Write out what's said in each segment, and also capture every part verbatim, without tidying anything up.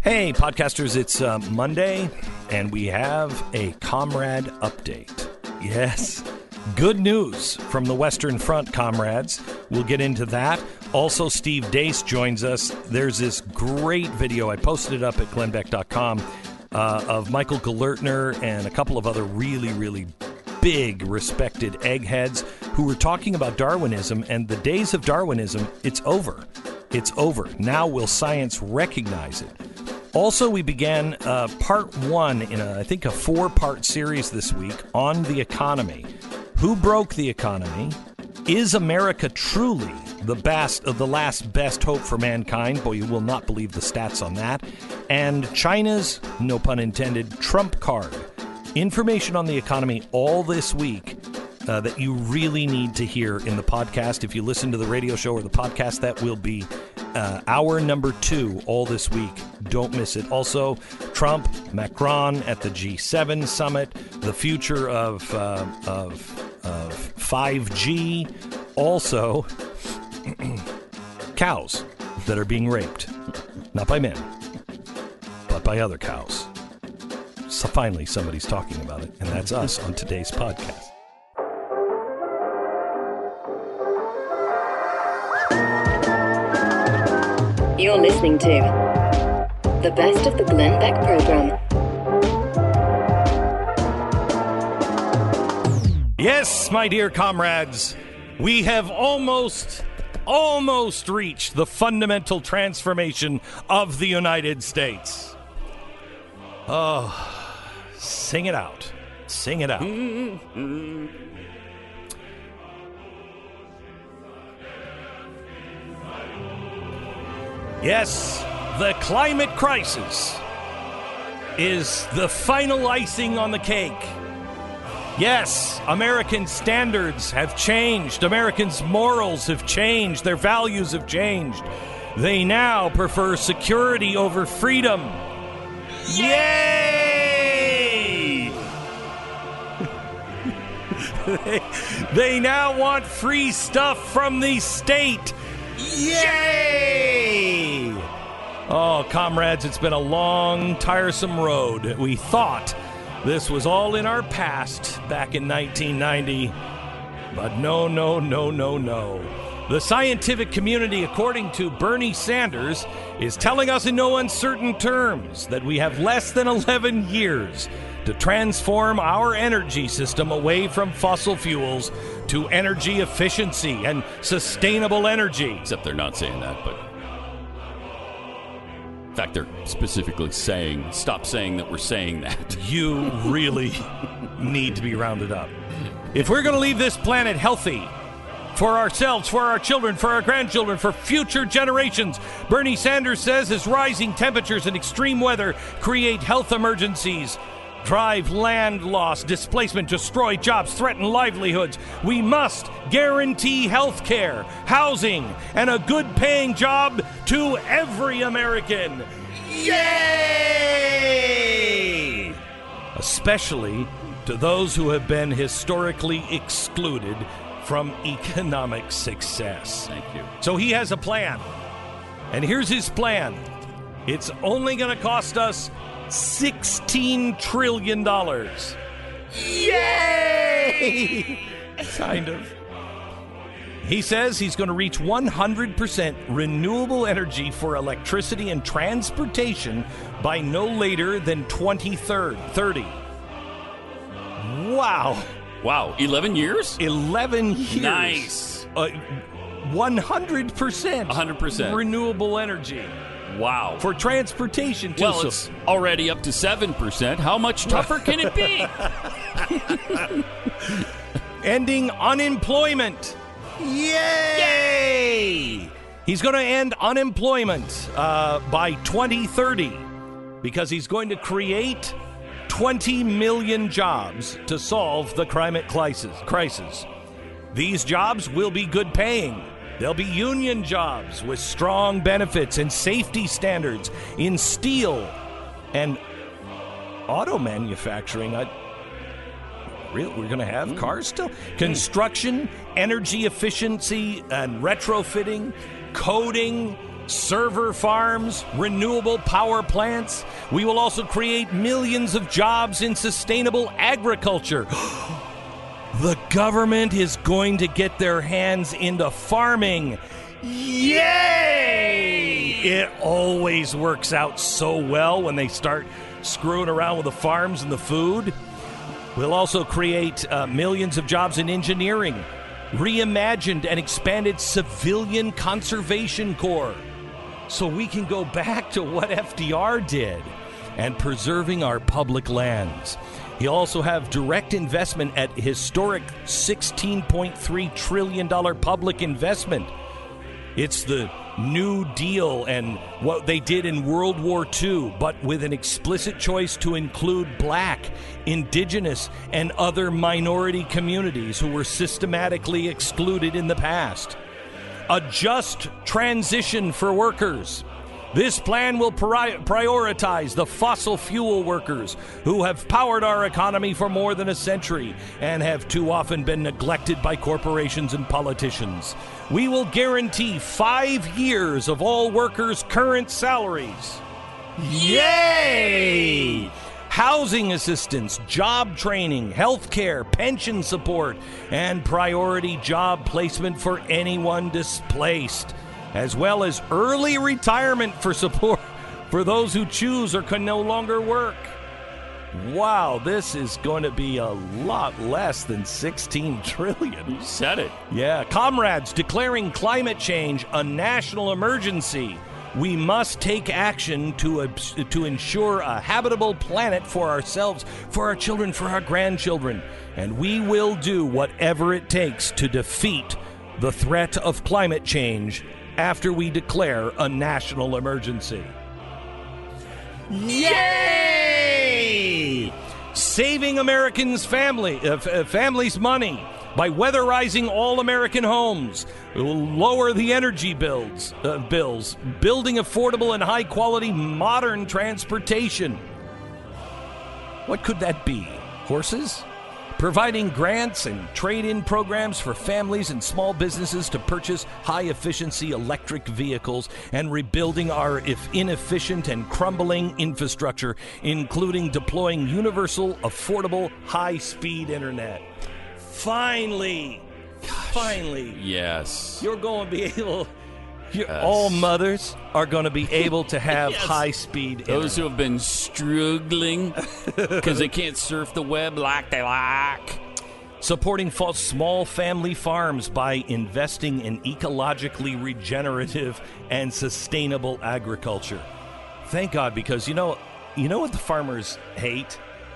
Hey, podcasters, it's uh, Monday, and we have a comrade update. Yes, good news from the Western Front, comrades. We'll get into that. Also, Steve Deace joins us. There's this great video. I posted it up at glenn beck dot com uh, of Michael Galertner and a couple of other really, really big, respected eggheads who were talking about Darwinism, and the days of Darwinism, it's over. It's over. Now will science recognize it? Also, we began uh, part one in, a, I think, a four-part series this week on the economy. Who broke the economy? Is America truly the best, uh, the last best hope for mankind? Boy, you will not believe the stats on that. And China's, no pun intended, Trump card. Information on the economy all this week uh, that you really need to hear in the podcast. If you listen to the radio show or the podcast, that will be Uh, hour number two all this week. Don't miss it. Also, Trump, Macron at the G seven summit, the future of, uh, of, of five G. Also, cows that are being raped. Not by men, but by other cows. So finally, somebody's talking about it, and that's us on today's podcast. You're listening to the best of the Glenn Beck program. Yes, my dear comrades, we have almost, almost reached the fundamental transformation of the United States. Oh, sing it out. Sing it out. Yes, the climate crisis is the final icing on the cake. Yes, American standards have changed. Americans' morals have changed. Their values have changed. They now prefer security over freedom. Yay! they, they now want free stuff from the state. Yay! Oh, comrades, it's been a long, tiresome road. We thought this was all in our past back in nineteen ninety. But no, no, no, no, no. The scientific community, according to Bernie Sanders, is telling us in no uncertain terms that we have less than eleven years to transform our energy system away from fossil fuels to energy efficiency and sustainable energy. Except they're not saying that, but in fact, they're specifically saying, stop saying that we're saying that. You really need to be rounded up. If we're going to leave this planet healthy for ourselves, for our children, for our grandchildren, for future generations, Bernie Sanders says as rising temperatures and extreme weather create health emergencies, drive land loss, displacement, destroy jobs, threaten livelihoods, we must guarantee health care, housing, and a good-paying job to every American. Yay! Especially to those who have been historically excluded from economic success. Thank you. So he has a plan. And here's his plan. It's only going to cost us sixteen trillion dollars. Yay! Kind of. He says he's going to reach one hundred percent renewable energy for electricity and transportation by no later than twenty thirty. Wow. Wow, eleven years? eleven years. Nice. Uh, one hundred percent. one hundred percent. Renewable energy. Wow. For transportation, too. Well, it's already up to seven percent. How much tougher can it be? Ending unemployment. Yay! He's going to end unemployment uh, by twenty thirty because he's going to create twenty million jobs to solve the climate crisis. These jobs will be good paying. They'll be union jobs with strong benefits and safety standards in steel and auto manufacturing. I, really, we're going to have cars still? Construction, energy efficiency and retrofitting, coding, server farms, renewable power plants. We will also create millions of jobs in sustainable agriculture. The government is going to get their hands into farming. Yay! It always works out so well when they start screwing around with the farms and the food. We'll also create uh, millions of jobs in engineering, reimagined and expanded civilian conservation corps, so we can go back to what F D R did and preserving our public lands. He'll also have direct investment at historic sixteen point three trillion dollars public investment. It's the New Deal and what they did in World War Two, but with an explicit choice to include black, indigenous, and other minority communities who were systematically excluded in the past. A just transition for workers. This plan will pri- prioritize the fossil fuel workers who have powered our economy for more than a century and have too often been neglected by corporations and politicians. We will guarantee five years of all workers' current salaries. Yay! Housing assistance, job training, health care, pension support, and priority job placement for anyone displaced, as well as early retirement for support for those who choose or can no longer work. Wow, this is going to be a lot less than sixteen trillion dollars. You said it. Yeah, comrades, declaring climate change a national emergency. We must take action to, uh, to ensure a habitable planet for ourselves, for our children, for our grandchildren. And we will do whatever it takes to defeat the threat of climate change after we declare a national emergency. Yay! Saving Americans' family, uh, f- families' money by weatherizing all American homes. It will lower the energy bills, uh, bills, building affordable and high-quality modern transportation. What could that be? Horses? Providing grants and trade-in programs for families and small businesses to purchase high-efficiency electric vehicles and rebuilding our if inefficient and crumbling infrastructure, including deploying universal, affordable, high-speed internet. Finally, Gosh, finally, yes, you're going to be able. You're, yes. All mothers are going to be able to have yes. high-speed internet. Those who have been struggling because they can't surf the web like they like. Supporting fa- small family farms by investing in ecologically regenerative and sustainable agriculture. Thank God, because you know, you know what the farmers hate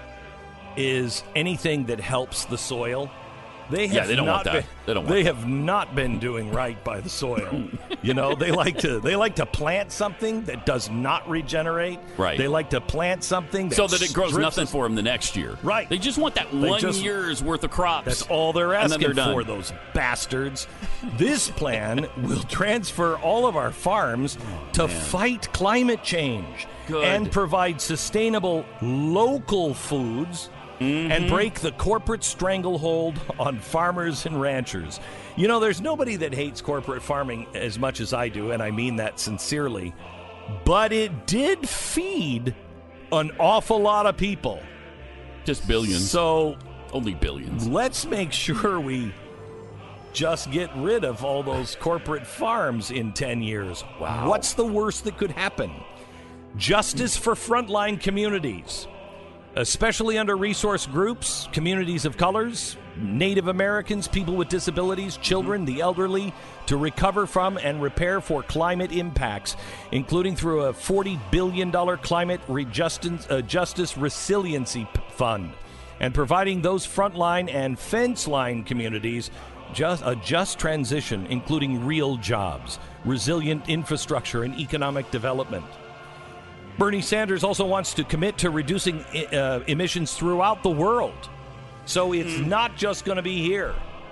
is anything that helps the soil. They have yeah, they don't not want that. Been, they don't want they that. have not been doing right by the soil. You know, they like to they like to plant something that does not regenerate. Right. They like to plant something that so that it grows strips nothing us. for them the next year. Right. They just want that They one just- year's worth of crops. That's all they're And then asking they're for, done. those bastards. This plan will transfer all of our farms to fight climate change Good. and provide sustainable local foods. Mm-hmm. And break the corporate stranglehold on farmers and ranchers. You know, there's nobody that hates corporate farming as much as I do, and I mean that sincerely. But it did feed an awful lot of people. Just billions. So Only billions. let's make sure we just get rid of all those corporate farms in ten years. Wow. What's the worst that could happen? Justice for frontline communities, especially under-resourced groups, communities of colors, Native Americans, people with disabilities, children, the elderly, to recover from and repair for climate impacts, including through a forty billion dollars climate Rejustice, uh, justice resiliency p- fund, and providing those frontline and fence line communities just a just transition, including real jobs, resilient infrastructure, and economic development. Bernie Sanders also wants to commit to reducing uh, emissions throughout the world. So it's mm. not just going to be here.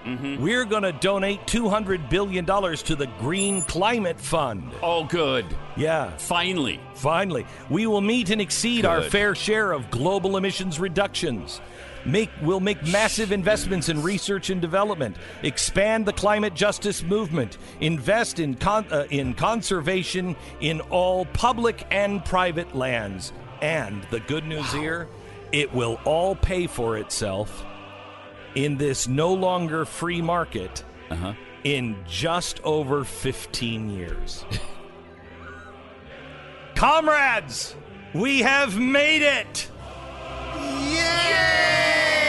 Mm-hmm. We're going to donate two hundred billion dollars to the Green Climate Fund. Oh, good. Yeah. Finally. Finally. We will meet and exceed Good. our fair share of global emissions reductions. Make, we'll make massive investments in research and development, expand the climate justice movement, invest in con, uh, in conservation in all public and private lands. And the good news wow. here, it will all pay for itself in this no longer free market uh-huh. in just over fifteen years. Comrades, we have made it! Yay!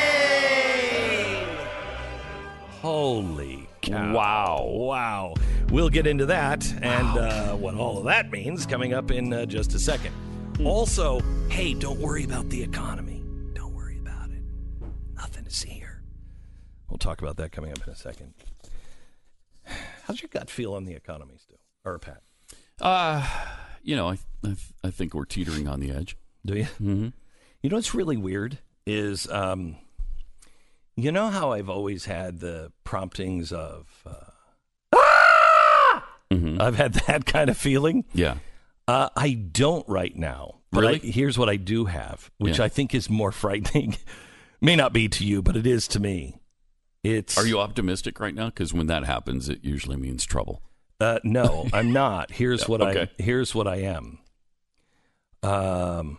Holy cow. Wow. Wow. We'll get into that and uh, what all of that means coming up in uh, just a second. Mm. Also, hey, don't worry about the economy. Don't worry about it. Nothing to see here. We'll talk about that coming up in a second. How's your gut feel on the economy, Stu? Or Pat? Uh, you know, I, I, I think we're teetering on the edge. Do you? Mm-hmm. You know what's really weird is, um, you know how I've always had the promptings of, uh, ah! Mm-hmm. I've had that kind of feeling. Yeah. Uh, I don't right now. But really? I, here's what I do have, which yeah. I think is more frightening. May not be to you, but it is to me. It's. Are you optimistic right now? Because when that happens, it usually means trouble. Uh, no, I'm not. Here's yeah, what okay. I. Here's what I am. Um.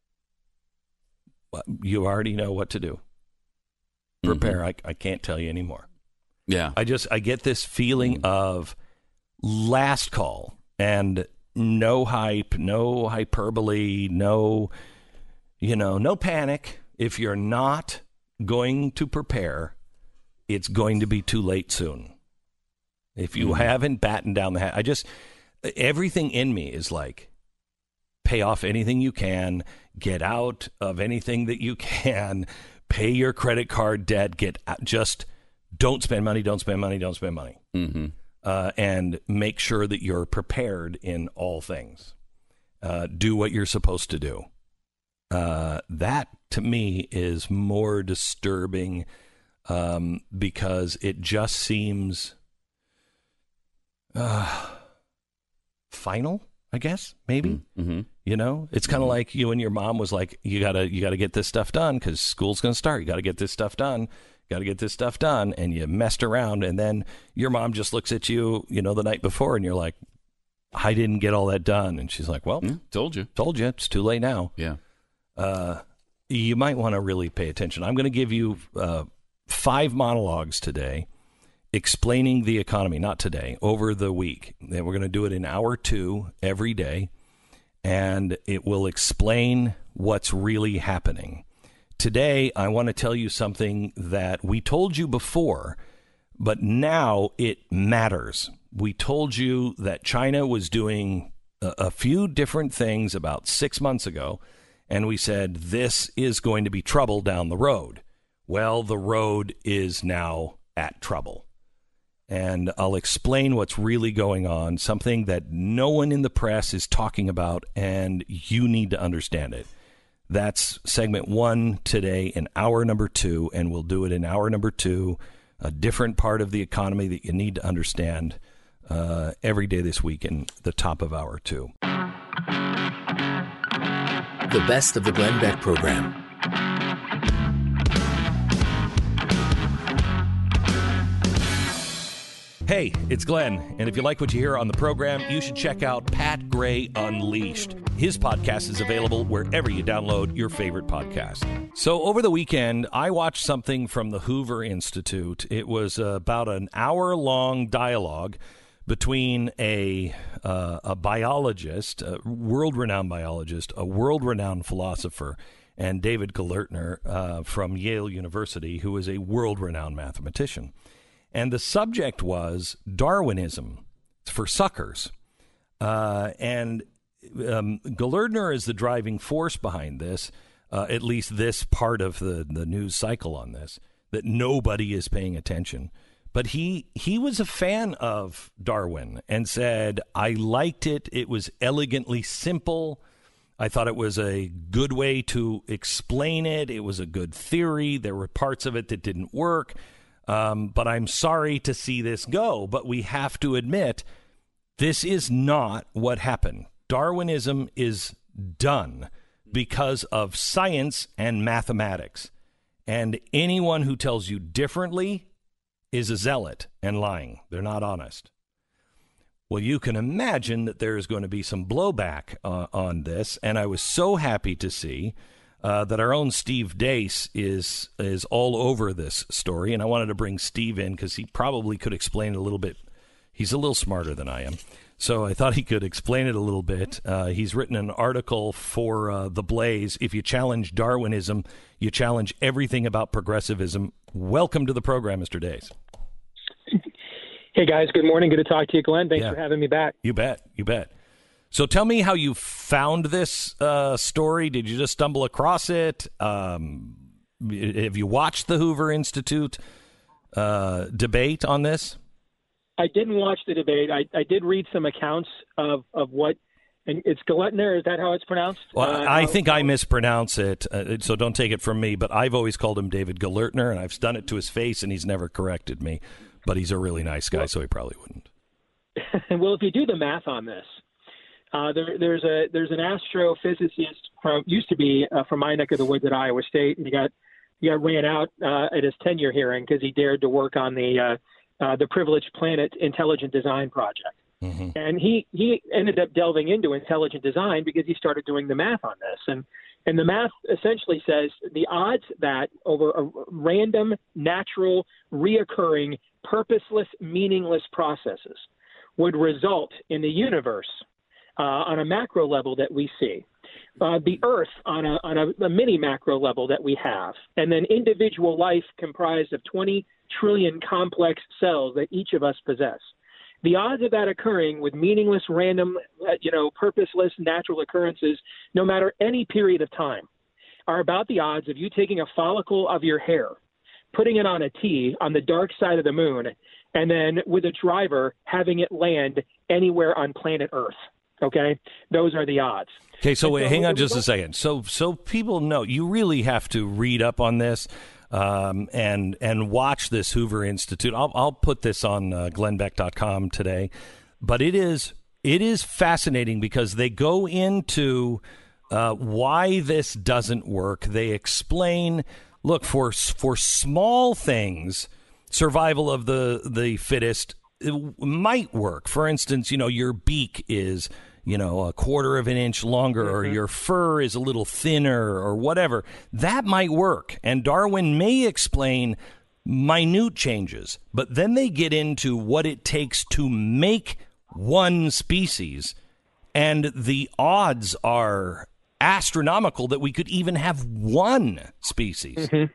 You already know what to do. Prepare. Mm-hmm. I, I can't tell you anymore. Yeah. I just, I get this feeling mm-hmm. of last call and no hype, no hyperbole, no, you know, no panic. If you're not going to prepare, it's going to be too late soon. If you mm-hmm. haven't battened down the hat, I just, everything in me is like, pay off anything you can, get out of anything that you can, pay your credit card debt, get out, just don't spend money, don't spend money, don't spend money. Mm-hmm. Uh, and make sure that you're prepared in all things. Uh, do what you're supposed to do. Uh, that, to me, is more disturbing um, because it just seems uh, final. I guess maybe, mm-hmm. you know, it's kind of mm-hmm. like you and your mom was like, you gotta, you gotta get this stuff done because school's going to start. You got to get this stuff done. Got to get this stuff done. And you messed around. And then your mom just looks at you, you know, the night before and you're like, I didn't get all that done. And she's like, well, yeah, told you, told you it's too late now. Yeah. Uh, you might want to really pay attention. I'm going to give you uh, five monologues today explaining the economy, not today, over the week. And we're going to do it in hour two every day, and it will explain what's really happening. Today, I want to tell you something that we told you before, but now it matters. We told you that China was doing a, a few different things about six months ago, and we said this is going to be trouble down the road. Well, the road is now at trouble. And I'll explain what's really going on, something that no one in the press is talking about, and you need to understand it. That's segment one today in hour number two, and we'll do it in hour number two, a different part of the economy that you need to understand uh, every day this week in the top of hour two. The best of the Glenn Beck program. Hey, it's Glenn, and if you like what you hear on the program, you should check out Pat Gray Unleashed. His podcast is available wherever you download your favorite podcast. So over the weekend, I watched something from the Hoover Institute. It was uh, about an hour-long dialogue between a uh, a biologist, a world-renowned biologist, a world-renowned philosopher, and David Gelernter uh, from Yale University, who is a world-renowned mathematician. And the subject was Darwinism for suckers. Uh, and um, Gelernter is the driving force behind this, uh, at least this part of the, the news cycle on this, that nobody is paying attention. But he he was a fan of Darwin and said, I liked it. It was elegantly simple. I thought it was a good way to explain it. It was a good theory. There were parts of it that didn't work. Um, but I'm sorry to see this go. But we have to admit, this is not what happened. Darwinism is done because of science and mathematics. And anyone who tells you differently is a zealot and lying. They're not honest. Well, you can imagine that there is going to be some blowback uh, on this. And I was so happy to see uh, that our own Steve Deace is is all over this story. And I wanted to bring Steve in because he probably could explain it a little bit. He's a little smarter than I am. So I thought he could explain it a little bit. Uh, he's written an article for uh, The Blaze. If you challenge Darwinism, you challenge everything about progressivism. Welcome to the program, Mister Deace. Hey, guys. Good morning. Good to talk to you, Glenn. Thanks yeah. for having me back. You bet. You bet. So tell me how you found this uh, story. Did you just stumble across it? Um, have you watched the Hoover Institute uh, debate on this? I didn't watch the debate. I, I did read some accounts of, of what, and it's Gluttner. Is that how it's pronounced? Well, uh, I think I mispronounce it, uh, so don't take it from me. But I've always called him David Galertner, and I've done it to his face, and he's never corrected me. But he's a really nice guy, well, so he probably wouldn't. Well, if you do the math on this, uh, there, there's a there's an astrophysicist from used to be uh, from my neck of the woods at Iowa State, and he got he got ran out uh, at his tenure hearing because he dared to work on the uh, Uh, the Privileged Planet Intelligent Design Project. Mm-hmm. And he, he ended up delving into intelligent design because he started doing the math on this. And, and the math essentially says the odds that over a random, natural, reoccurring, purposeless, meaningless processes would result in the universe uh, on a macro level that we see, uh, the Earth on a, on a, a mini macro level that we have, and then individual life comprised of twenty trillion complex cells that each of us possess. The odds of that occurring with meaningless, random, you know, purposeless, natural occurrences, no matter any period of time, are about the odds of you taking a follicle of your hair, putting it on a tee on the dark side of the moon, and then with a driver having it land anywhere on planet Earth. Okay? Those are the odds. Okay, so, wait, so hang on just a second. So so people know, you really have to read up on this. Um, and and watch this Hoover Institute. I'll I'll put this on uh, glenn beck dot com today, but it is it is fascinating because they go into uh, why this doesn't work. They explain, look, for for small things, survival of the the fittest might work. For instance, you know, your beak is, you know, a quarter of an inch longer, or your fur is a little thinner, or whatever. That might work. And Darwin may explain minute changes, but then they get into what it takes to make one species, and the odds are astronomical that we could even have one species. Mm-hmm.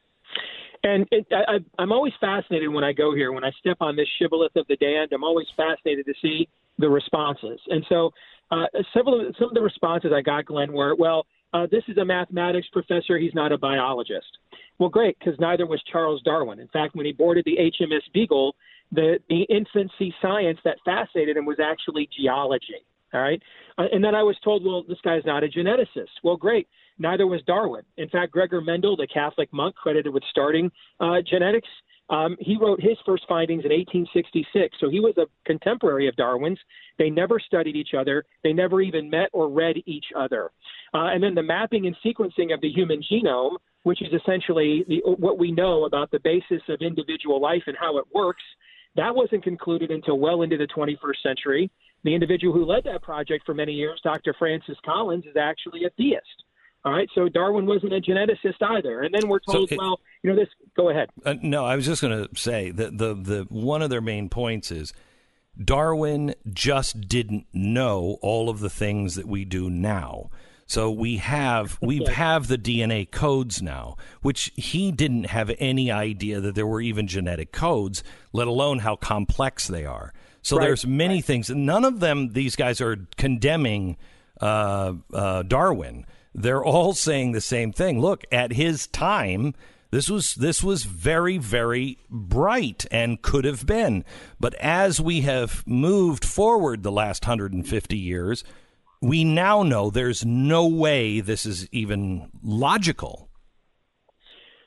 And it, I, I'm always fascinated when I go here, when I step on this shibboleth of the damned, I'm always fascinated to see the responses. And so uh, several of, some of the responses I got, Glenn, were, well, uh, this is a mathematics professor. He's not a biologist. Well, great, because neither was Charles Darwin. In fact, when he boarded the H M S Beagle, the, the infancy science that fascinated him was actually geology. All right. Uh, and then I was told, well, this guy's not a geneticist. Well, great. Neither was Darwin. In fact, Gregor Mendel, the Catholic monk credited with starting uh, genetics, um, he wrote his first findings in eighteen sixty-six. So he was a contemporary of Darwin's. They never studied each other. They never even met or read each other. Uh, and then the mapping and sequencing of the human genome, which is essentially the, what we know about the basis of individual life and how it works, that wasn't concluded until well into the twenty-first century. The individual who led that project for many years, Doctor Francis Collins, is actually a theist. All right, so Darwin wasn't a geneticist either. And then we're told, so it, well, you know, this, go ahead. Uh, no, I was just going to say that the, the one of their main points is Darwin just didn't know all of the things that we do now. So we have we Okay. have the D N A codes now, which he didn't have any idea that there were even genetic codes, let alone how complex they are. So Right, there's many right. things. None of them, these guys are condemning uh, uh, Darwin. They're all saying the same thing. Look, at his time, this was this was very, very bright and could have been. But as we have moved forward the last one hundred fifty years, we now know there's no way this is even logical.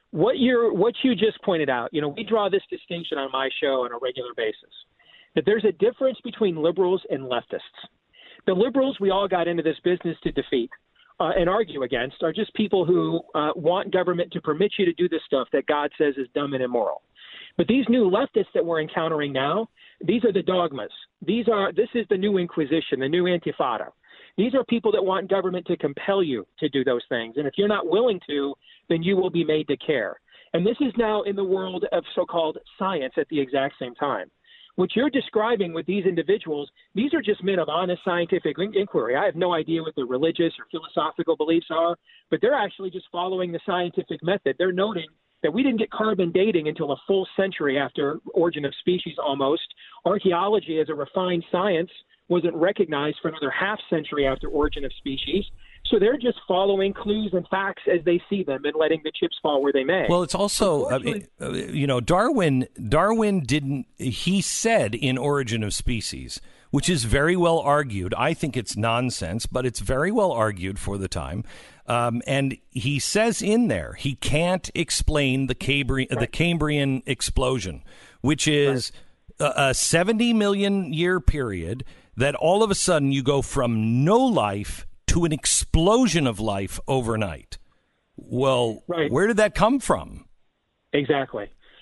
what you're what you just pointed out, you know, we draw this distinction on my show on a regular basis, that there's a difference between liberals and leftists. The liberals we all got into this business to defeat uh, and argue against are just people who uh, want government to permit you to do this stuff that God says is dumb and immoral. But these new leftists that we're encountering now, these are the dogmas. These are this is the new Inquisition, the new Intifada. These are people that want government to compel you to do those things. And if you're not willing to, then you will be made to care. And this is now in the world of so-called science at the exact same time. What you're describing with these individuals, these are just men of honest scientific inquiry. I have no idea what their religious or philosophical beliefs are, but they're actually just following the scientific method. They're noting that we didn't get carbon dating until a full century after Origin of Species almost. Archaeology as a refined science wasn't recognized for another half century after Origin of Species. So they're just following clues and facts as they see them and letting the chips fall where they may. Well, it's also, I mean, you know, Darwin, Darwin didn't, he said in Origin of Species, which is very well argued. I think it's nonsense, but it's very well argued for the time. Um, and he says in there, he can't explain the Cambrian, right. the Cambrian explosion, which is right. a, a seventy million year period that all of a sudden you go from no life to an explosion of life overnight. Well, right. where did that come from? Exactly.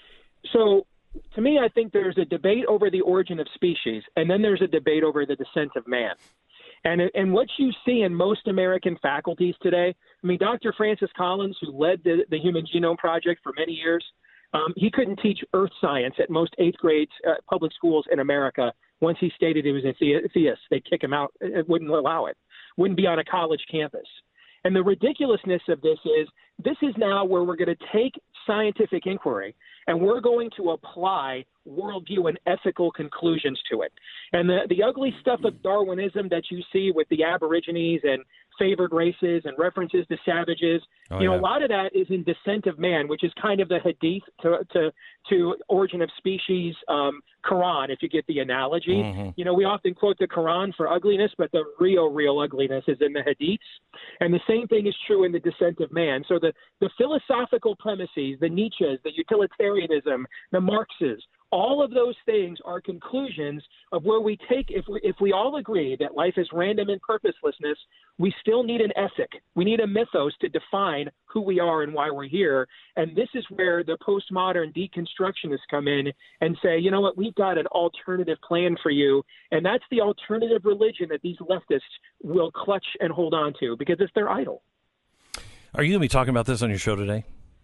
So to me, I think there's a debate over the origin of species, and then there's a debate over the descent of man. And and what you see in most American faculties today, I mean, Doctor Francis Collins, who led the, the Human Genome Project for many years, um, he couldn't teach earth science at most eighth grade uh, public schools in America once he stated he was a the- theist. They'd kick him out. It wouldn't allow it. Wouldn't be on a college campus. And the ridiculousness of this is this is now where we're going to take scientific inquiry and we're going to apply worldview and ethical conclusions to it. And the, the ugly stuff of Darwinism that you see with the Aborigines and favored races and references to savages, oh, you know, yeah. a lot of that is in Descent of Man, which is kind of the hadith to to, to Origin of Species um, Quran, if you get the analogy. Mm-hmm. You know, we often quote the Quran for ugliness, but the real, real ugliness is in the hadiths. And the same thing is true in the Descent of Man. So the, the philosophical premises, the Nietzsche's, the utilitarianism, the Marx's, all of those things are conclusions of where we take, if we, if we all agree that life is random and purposelessness, we still need an ethic. We need a mythos to define who we are and why we're here. And this is where the postmodern deconstructionists come in and say, you know what, we've got an alternative plan for you. And that's the alternative religion that these leftists will clutch and hold on to because it's their idol. Are you going to be talking about this on your show today?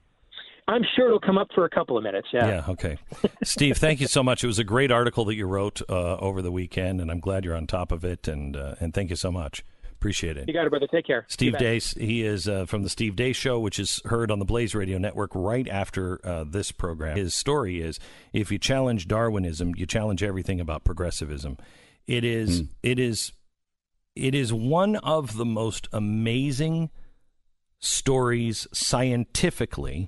I'm sure it'll come up for a couple of minutes, yeah. Yeah, okay. Steve, thank you so much. It was a great article that you wrote uh, over the weekend, and I'm glad you're on top of it, and uh, and thank you so much. Appreciate it. You got it, brother. Take care. Steve Deace, he is uh, from the Steve Deace Show, which is heard on the Blaze Radio Network right after uh, this program. His story is, if you challenge Darwinism, you challenge everything about progressivism. It is, mm. it is, it is one of the most amazing stories scientifically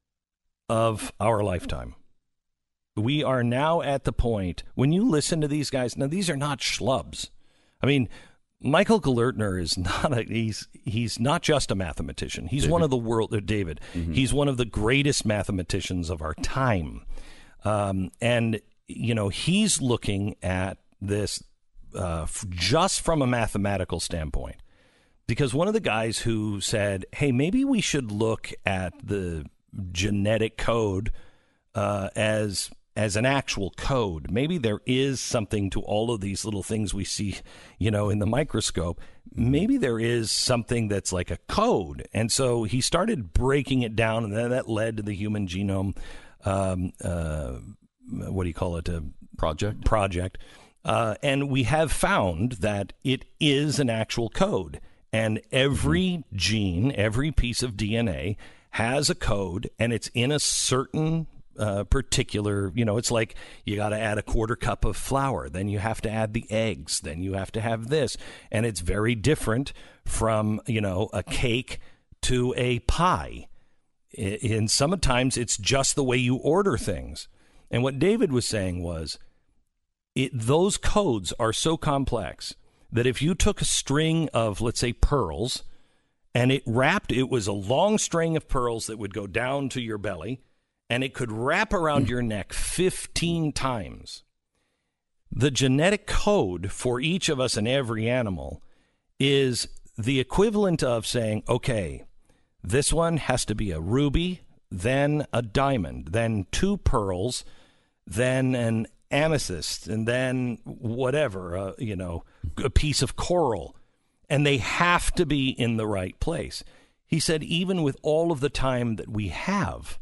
of our lifetime. We are now at the point when you listen to these guys. Now, these are not schlubs. I mean, Michael Galertner is not a, he's he's not just a mathematician. He's David. one of the world uh, David. Mm-hmm. He's one of the greatest mathematicians of our time. Um, and you know, he's looking at this uh, f- just from a mathematical standpoint. Because one of the guys who said, "Hey, maybe we should look at the genetic code uh, as as an actual code. Maybe there is something to all of these little things we see, you know, in the microscope. Maybe there is something that's like a code." And so he started breaking it down, and then that led to the Human Genome, um, uh, what do you call it, a project. Project, uh, and we have found that it is an actual code, and every gene, every piece of D N A has a code, and it's in a certain uh, particular, you know, it's like you got to add a quarter cup of flour, then you have to add the eggs, then you have to have this. And it's very different from, you know, a cake to a pie. And sometimes it's just the way you order things. And what David was saying was, it, those codes are so complex that if you took a string of, let's say, pearls, And it wrapped, it was a long string of pearls that would go down to your belly, and it could wrap around your neck fifteen times. The genetic code for each of us and every animal is the equivalent of saying, okay, this one has to be a ruby, then a diamond, then two pearls, then an amethyst, and then whatever, uh, you know, a piece of coral. And they have to be in the right place. He said, even with all of the time that we have,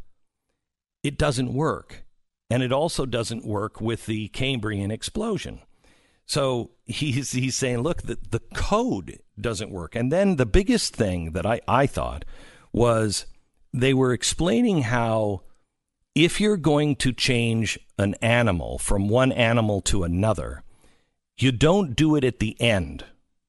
it doesn't work. And it also doesn't work with the Cambrian explosion. So he's he's saying, look, the, the code doesn't work. And then the biggest thing that I, I thought was they were explaining how if you're going to change an animal from one animal to another, you don't do it at the end.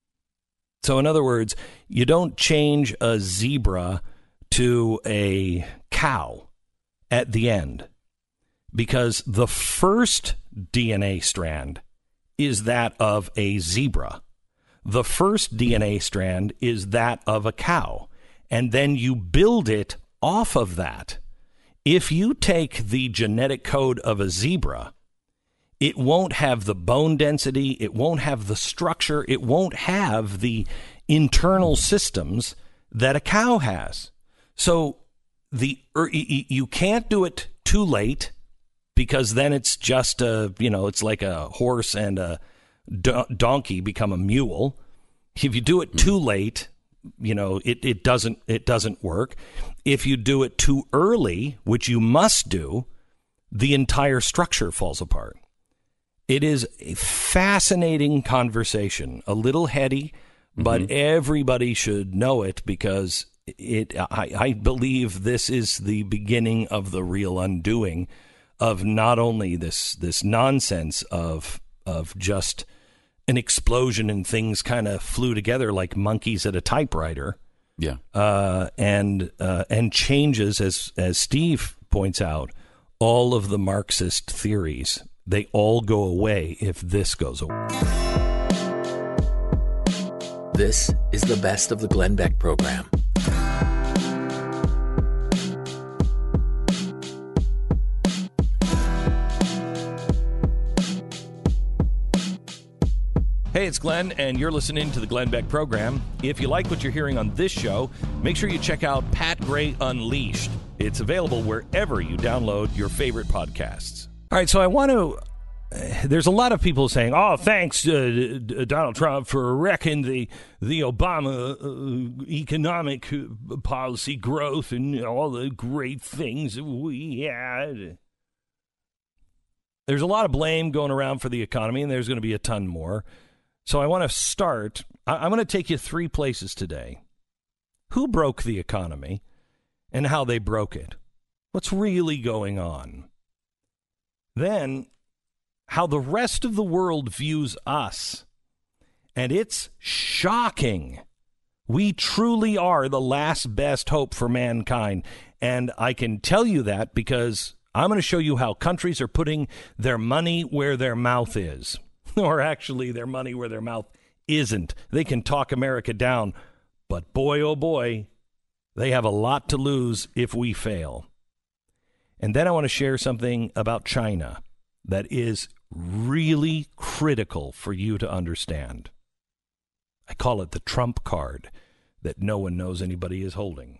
So in other words, you don't change a zebra to a cow at the end, because the first D N A strand is that of a zebra. The first D N A strand is that of a cow. And then you build it off of that. If you take the genetic code of a zebra, it won't have the bone density, it won't have the structure, it won't have the internal systems that a cow has. So the you can't do it too late, because then it's just a, you know, it's like a horse and a do- donkey become a mule. If you do it too late, you know, it, it doesn't it doesn't work. If you do it too early, which you must do, the entire structure falls apart. It is a fascinating conversation, a little heady, but mm-hmm. everybody should know it, because it. I, I believe this is the beginning of the real undoing of not only this this nonsense of of just an explosion and things kind of flew together like monkeys at a typewriter. Yeah, uh, and uh, and changes, as as Steve points out, all of the Marxist theories. They all go away if this goes away. This is the best of the Glenn Beck program. Hey, it's Glenn, and you're listening to the Glenn Beck program. If you like what you're hearing on this show, make sure you check out Pat Gray Unleashed. It's available wherever you download your favorite podcasts. All right, so I want to, uh, there's a lot of people saying, oh, thanks, uh, Donald Trump, for wrecking the, the Obama uh, economic policy growth and all the great things that we had. There's a lot of blame going around for the economy, and there's going to be a ton more. So I want to start, I'm going to take you three places today. Who broke the economy and how they broke it? What's really going on? Then, how the rest of the world views us. And it's shocking. We truly are the last best hope for mankind. And I can tell you that because I'm going to show you how countries are putting their money where their mouth is. Or actually, their money where their mouth isn't. They can talk America down. But boy, oh boy, they have a lot to lose if we fail. And then I want to share something about China that is really critical for you to understand. I call it the Trump card that no one knows anybody is holding.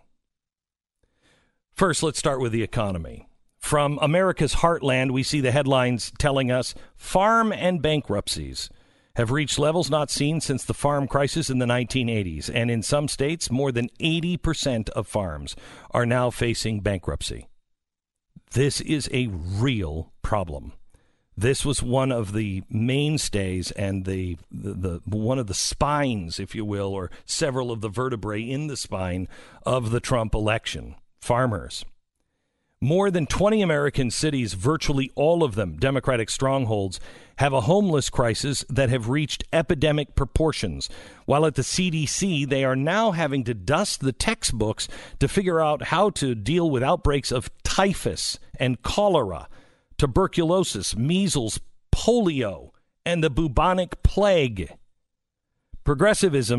First, let's start with the economy. From America's heartland, we see the headlines telling us farm and bankruptcies have reached levels not seen since the farm crisis in the nineteen eighties. And in some states, more than eighty percent of farms are now facing bankruptcy. This is a real problem. This was one of the mainstays and the, the, the one of the spines, if you will, or several of the vertebrae in the spine of the Trump election. Farmers. More than twenty American cities, virtually all of them Democratic strongholds, have a homeless crisis that have reached epidemic proportions. While at the C D C, they are now having to dust the textbooks to figure out how to deal with outbreaks of typhus and cholera, tuberculosis, measles, polio, and the bubonic plague. Progressivism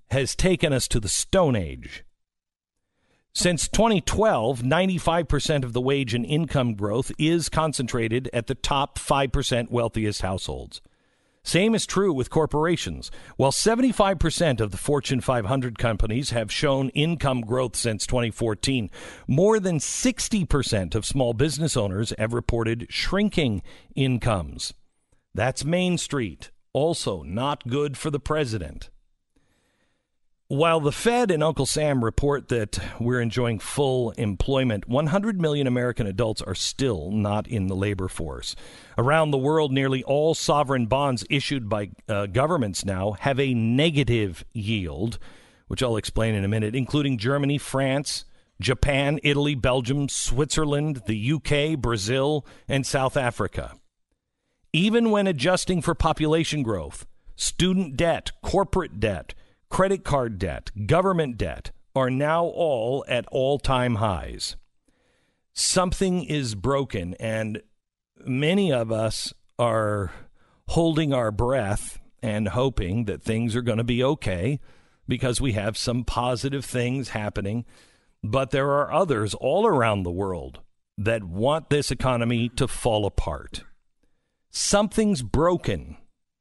has taken us to the Stone Age. Since twenty twelve, ninety-five percent of the wage and income growth is concentrated at the top five percent wealthiest households. Same is true with corporations. While seventy-five percent of the Fortune five hundred companies have shown income growth since twenty fourteen, more than sixty percent of small business owners have reported shrinking incomes. That's Main Street. Also not good for the president. While the Fed and Uncle Sam report that we're enjoying full employment, one hundred million American adults are still not in the labor force. Around the world, nearly all sovereign bonds issued by uh, governments now have a negative yield, which I'll explain in a minute, including Germany, France, Japan, Italy, Belgium, Switzerland, the U K, Brazil, and South Africa. Even when adjusting for population growth, student debt, corporate debt, credit card debt, government debt are now all at all-time highs. Something is broken, and many of us are holding our breath and hoping that things are going to be okay because we have some positive things happening. But there are others all around the world that want this economy to fall apart. Something's broken.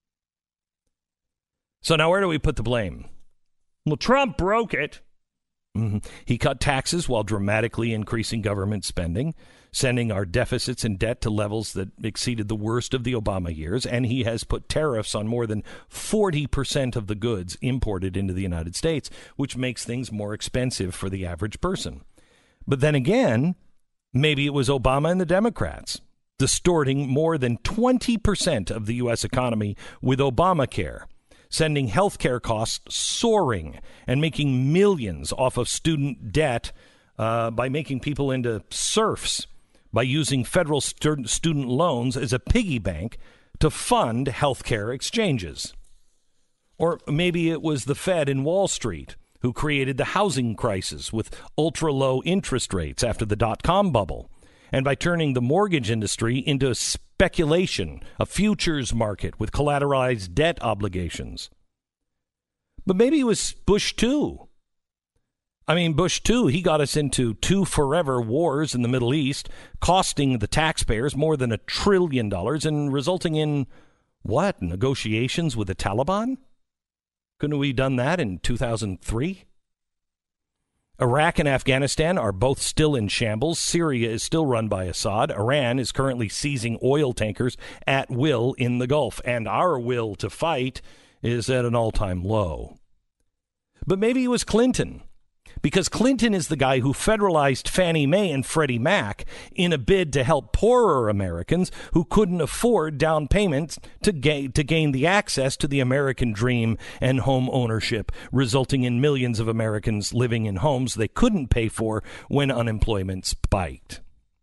So now where do we put the blame? Well, Trump broke it. Mm-hmm. He cut taxes while dramatically increasing government spending, sending our deficits and debt to levels that exceeded the worst of the Obama years, and he has put tariffs on more than forty percent of the goods imported into the United States, which makes things more expensive for the average person. But then again, maybe it was Obama and the Democrats distorting more than twenty percent of the U S economy with Obamacare, sending health care costs soaring and making millions off of student debt uh, by making people into serfs, by using federal stu- student loans as a piggy bank to fund health care exchanges. Or maybe it was the Fed in Wall Street who created the housing crisis with ultra-low interest rates after the dot-com bubble, and by turning the mortgage industry into a speculation, a futures market with collateralized debt obligations. But maybe it was Bush too. I mean, Bush too, he got us into two forever wars in the Middle East, costing the taxpayers more than a trillion dollars and resulting in, what, negotiations with the Taliban? Couldn't we have done that in two thousand three? Iraq and Afghanistan are both still in shambles. Syria is still run by Assad. Iran is currently seizing oil tankers at will in the Gulf. And our will to fight is at an all-time low. But maybe it was Clinton, because Clinton is the guy who federalized Fannie Mae and Freddie Mac in a bid to help poorer Americans who couldn't afford down payments to, ga- to gain the access to the American dream and home ownership, resulting in millions of Americans living in homes they couldn't pay for when unemployment spiked.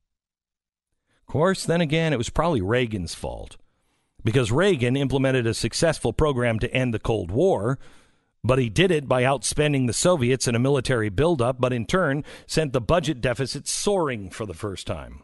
Of course, then again, it was probably Reagan's fault, because Reagan implemented a successful program to end the Cold War, but he did it by outspending the Soviets in a military buildup, but in turn sent the budget deficit soaring for the first time.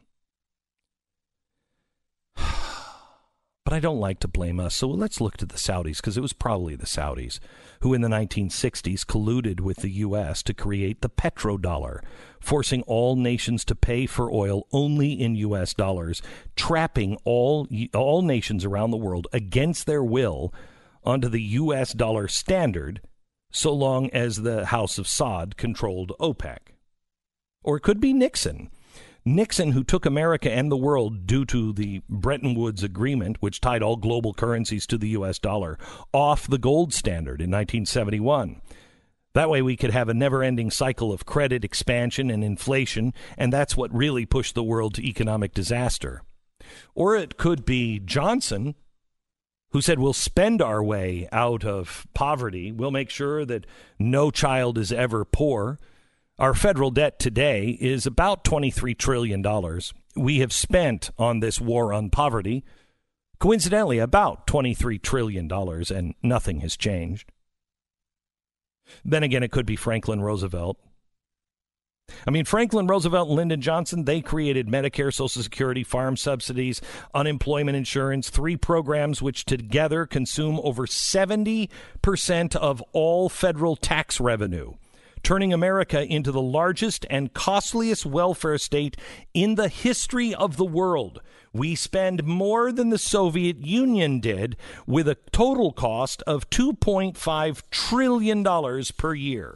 But I don't like to blame us, so let's look to the Saudis, because it was probably the Saudis who in the nineteen sixties colluded with the U S to create the petrodollar, forcing all nations to pay for oil only in U S dollars, trapping all all nations around the world against their will onto the U S dollar standard, so long as the House of Saud controlled OPEC. Or it could be Nixon. Nixon, who took America and the world due to the Bretton Woods Agreement, which tied all global currencies to the U S dollar, off the gold standard in nineteen seventy-one. That way we could have a never-ending cycle of credit expansion and inflation, and that's what really pushed the world to economic disaster. Or it could be Johnson, who said we'll spend our way out of poverty. We'll make sure that no child is ever poor. Our federal debt today is about twenty-three trillion dollars. We have spent on this war on poverty, coincidentally, about twenty-three trillion dollars, and nothing has changed. Then again, it could be Franklin Roosevelt. I mean, Franklin Roosevelt and Lyndon Johnson, they created Medicare, Social Security, farm subsidies, unemployment insurance, three programs which together consume over seventy percent of all federal tax revenue, turning America into the largest and costliest welfare state in the history of the world. We spend more than the Soviet Union did, with a total cost of two point five trillion dollars per year.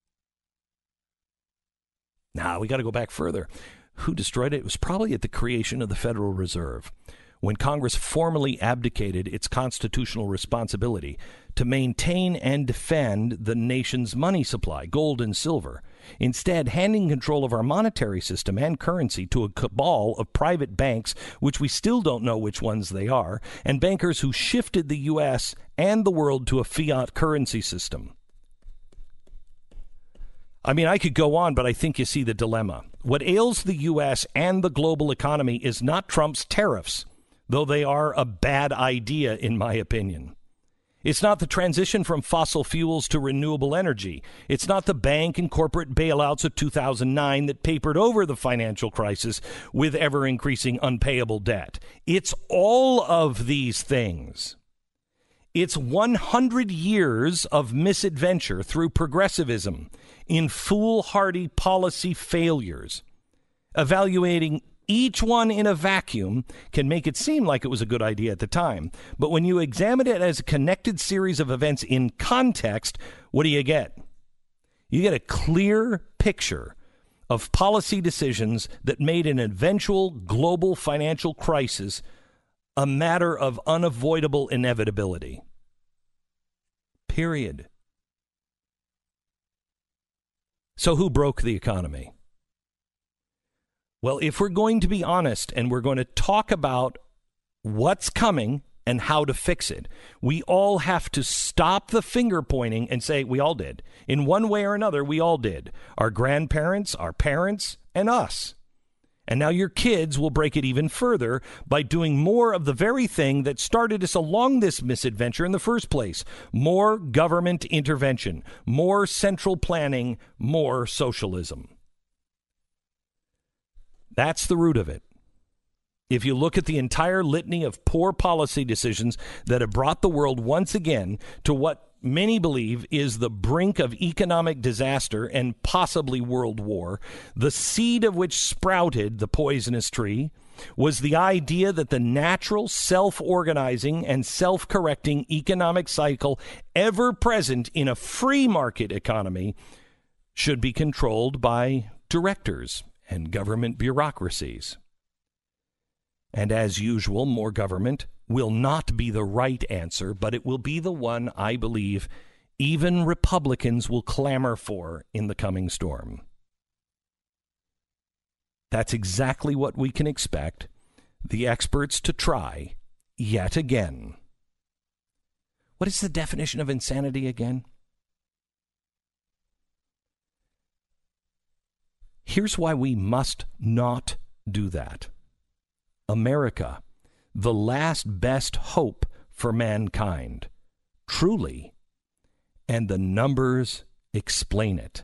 Now, we got to go back further. Who destroyed it? It was probably at the creation of the Federal Reserve, when Congress formally abdicated its constitutional responsibility to maintain and defend the nation's money supply, gold and silver, instead handing control of our monetary system and currency to a cabal of private banks, which we still don't know which ones they are, and bankers who shifted the U S and the world to a fiat currency system. I mean, I could go on, but I think you see the dilemma. What ails the U S and the global economy is not Trump's tariffs, though they are a bad idea, in my opinion. It's not the transition from fossil fuels to renewable energy. It's not the bank and corporate bailouts of two thousand nine that papered over the financial crisis with ever-increasing unpayable debt. It's all of these things. It's one hundred years of misadventure through progressivism in foolhardy policy failures. Evaluating each one in a vacuum can make it seem like it was a good idea at the time. But when you examine it as a connected series of events in context, what do you get? You get a clear picture of policy decisions that made an eventual global financial crisis a matter of unavoidable inevitability. Period. So who broke the economy? Well, if we're going to be honest and we're going to talk about what's coming and how to fix it, we all have to stop the finger pointing and say we all did. In one way or another, we all did. Our grandparents, our parents, and us. And now your kids will break it even further by doing more of the very thing that started us along this misadventure in the first place. More government intervention, more central planning, more socialism. That's the root of it. If you look at the entire litany of poor policy decisions that have brought the world once again to what many believe is the brink of economic disaster and possibly world war, the seed of which sprouted the poisonous tree was the idea that the natural self-organizing and self-correcting economic cycle ever present in a free market economy should be controlled by directors and government bureaucracies. And as usual, more government will not be the right answer, but it will be the one, I believe, even Republicans will clamor for in the coming storm. That's exactly what we can expect the experts to try yet again. What is the definition of insanity again? Here's why we must not do that. America, the last best hope for mankind, truly, and the numbers explain it.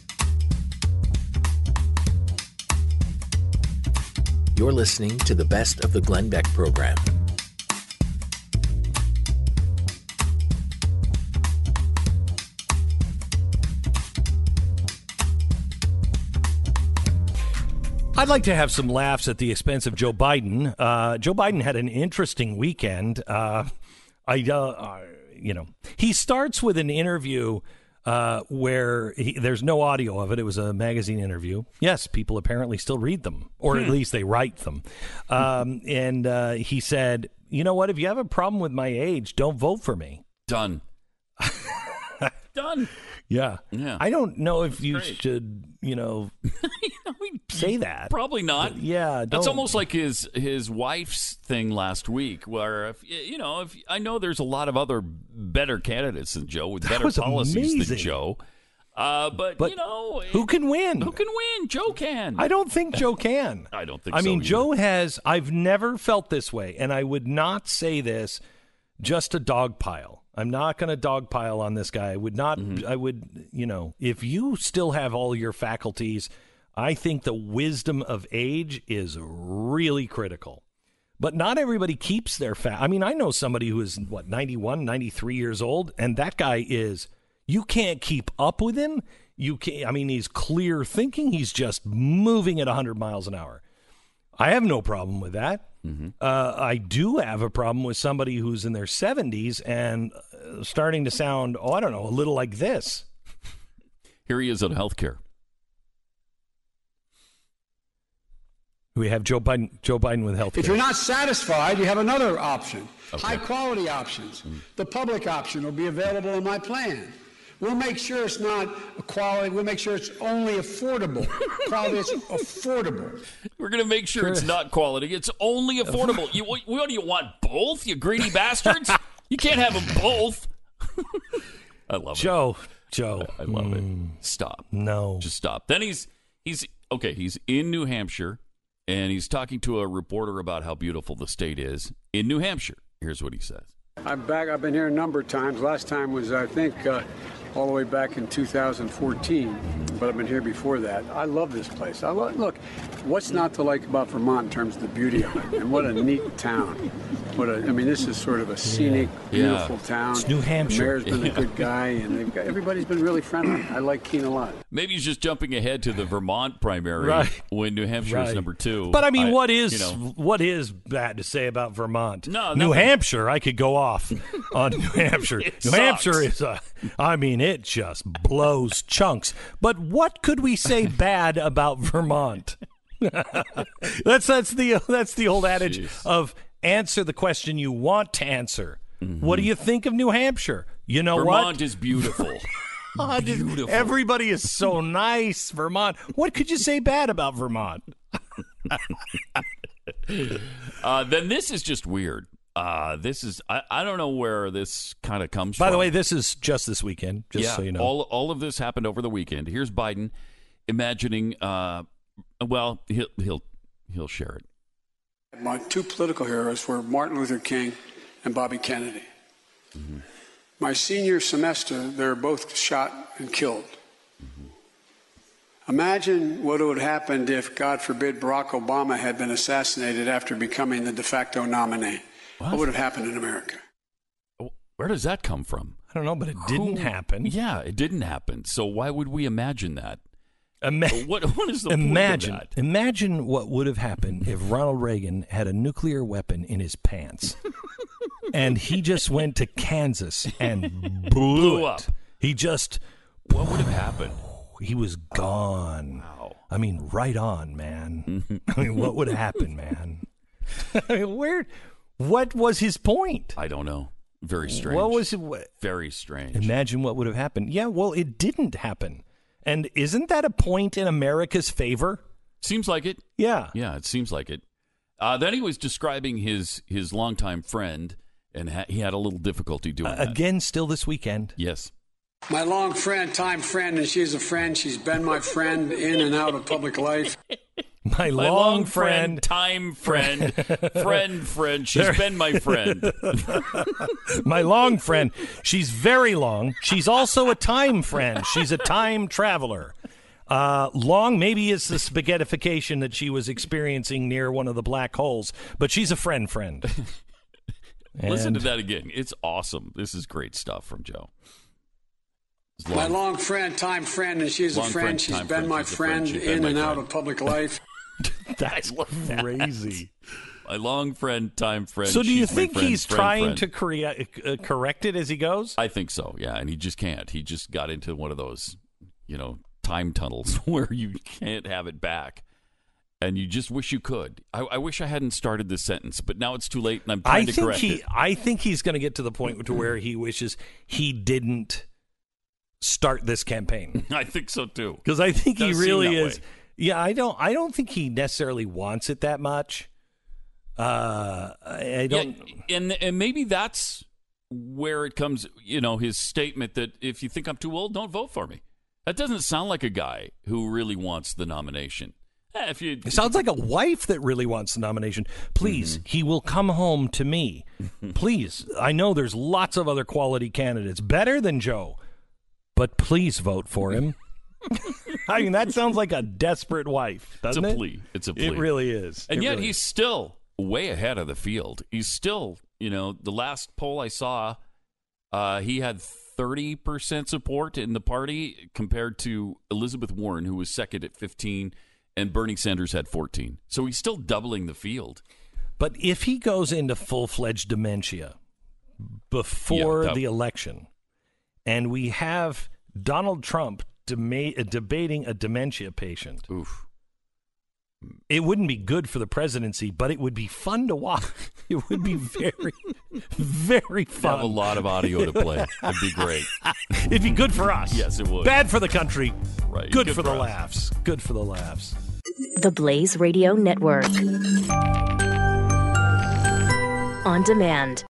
You're listening to the Best of the Glenn Beck program. I'd like to have some laughs at the expense of Joe Biden. Uh, Joe Biden had an interesting weekend. Uh, I, uh, you know, he starts with an interview uh, where he, there's no audio of it. It was a magazine interview. Yes, people apparently still read them, or hmm. at least they write them. Um, and uh, he said, you know what? If you have a problem with my age, don't vote for me. Done. Done. Yeah. yeah. I don't know if That's you great. should, you know, you know we, say that. Probably not. But yeah. That's don't. almost like his his wife's thing last week, where, if, you know, if I know there's a lot of other better candidates than Joe with better policies amazing. than Joe. Uh, but, but you know, who can win? Who can win? Joe can. I don't think Joe can. I don't think I so. I mean, either. Joe has, I've never felt this way, and I would not say this just a dog pile. I'm not going to dogpile on this guy. I would not, mm-hmm. I would, you know, if you still have all your faculties, I think the wisdom of age is really critical. But not everybody keeps their fa- I mean, I know somebody who is, what, ninety-one, ninety-three years old, and that guy is, you can't keep up with him. You can't, I mean, he's clear thinking. He's just moving at one hundred miles an hour. I have no problem with that. Mm-hmm. Uh, I do have a problem with somebody who's in their seventies and uh, starting to sound, oh, I don't know, a little like this. Here he is on healthcare. We have Joe Biden, Joe Biden with healthcare. If you're not satisfied, you have another option. Okay. High-quality options. Mm. The public option will be available in my plan. We'll make sure it's not a quality. We'll make sure it's only affordable. Quality is affordable. We're going to make sure, sure it's not quality. It's only affordable. You, what do you want, both, you greedy bastards? You can't have them both. I love Joe, it. Joe. I, I love mm, it. Stop. No. Just stop. Then he's, he's okay, he's in New Hampshire, and he's talking to a reporter about how beautiful the state is in New Hampshire. Here's what he says. I'm back. I've been here a number of times. Last time was, I think, uh, all the way back in two thousand fourteen, but I've been here before that. I love this place. I lo- look, what's not to like about Vermont in terms of the beauty of it, and what a neat town. What a, I mean, this is sort of a scenic, yeah. beautiful Yeah. town. It's New Hampshire. The mayor's been a good guy, and they've got, everybody's been really friendly. I like Keene a lot. Maybe he's just jumping ahead to the Vermont primary right. when New Hampshire right. is number two. But I mean, I, what is you know. what is bad to say about Vermont? No, New nothing. Hampshire, I could go off on New Hampshire. New sucks. Hampshire is a, I mean, it just blows chunks. But what could we say bad about Vermont? that's that's the that's the old adage Jeez. of answer the question you want to answer. Mm-hmm. What do you think of New Hampshire? You know Vermont what? is beautiful. God, beautiful. Everybody is so nice, Vermont. What could you say bad about Vermont? uh, then this is just weird. Uh, this is I, I don't know where this kind of comes from. By the way, this is just this weekend, just yeah, so you know. All all of this happened over the weekend. Here's Biden imagining uh, well, he'll he'll he'll share it. My two political heroes were Martin Luther King and Bobby Kennedy. Mm-hmm. My senior semester, they were both shot and killed. Mm-hmm. Imagine what would have happened if, God forbid, Barack Obama had been assassinated after becoming the de facto nominee. What, what would have happened in America? Where does that come from? I don't know, but it didn't Who, happen. Yeah, it didn't happen. So why would we imagine that? Ima- what, what is the imagine, point of that? Imagine what would have happened if Ronald Reagan had a nuclear weapon in his pants, and he just went to Kansas and blew, Blew it. up. He just, what would have happened? He was gone. Wow. I mean, right on, man. I mean, what would happen, man? I mean, where? What was his point? I don't know. Very strange. What was it? What, Very strange. Imagine what would have happened. Yeah, well, it didn't happen. And isn't that a point in America's favor? Seems like it. Yeah. Yeah, it seems like it. Uh, then he was describing his, his longtime friend, and ha- he had a little difficulty doing uh, that. Again, still this weekend. Yes. My long friend, time friend, and she's a friend. She's been my friend in and out of public life. My, My long, long friend, friend, time friend, friend, friend. She's There- been my friend. my long friend. She's very long. She's also a time friend. She's a time traveler. Uh, long, maybe it's the spaghettification that she was experiencing near one of the black holes, but she's a friend friend. Listen to And- that again. It's awesome. This is great stuff from Joe. It's My long- long friend, time friend, and she's a Long friend. friend, She's time been friend, my she's a friend friend. She's been in my and out friend. of public life. That's that. crazy. My long friend, time friend. So do you she's my think friend, he's friend, trying friend. to crea- uh, correct it as he goes? I think so, yeah. And he just can't. He just got into one of those, you know, time tunnels where you can't have it back. And you just wish you could. I, I wish I hadn't started this sentence, but now it's too late, and I'm trying I to think correct he. it. I think he's going to get to the point to where he wishes he didn't start this campaign, I think so too. because I think he Does seem really that is. way. Yeah, I don't. I don't think he necessarily wants it that much. Uh, I, I don't. Yeah, and and maybe that's where it comes. You know, his statement that if you think I'm too old, don't vote for me. That doesn't sound like a guy who really wants the nomination. If you, It sounds like a wife that really wants the nomination. Please, mm-hmm. he will come home to me. Please, I know there's lots of other quality candidates better than Joe, but please vote for him. I mean, that sounds like a desperate wife, doesn't it? It's a plea. It's a plea. It really is. And it yet really he's is. still way ahead of the field. He's still, you know, the last poll I saw, uh, he had thirty percent support in the party compared to Elizabeth Warren, who was second at fifteen, and Bernie Sanders had fourteen. So he's still doubling the field. But if he goes into full-fledged dementia before Yeah, that- the election, and we have Donald Trump dema- debating a dementia patient, Oof. it wouldn't be good for the presidency, but it would be fun to watch. It would be very, very fun. Have a lot of audio to play. It'd be great. It'd be good for us. Yes, it would. Bad for the country. Right. Good, Good for, for the us. laughs. Good for the laughs. The Blaze Radio Network. On demand.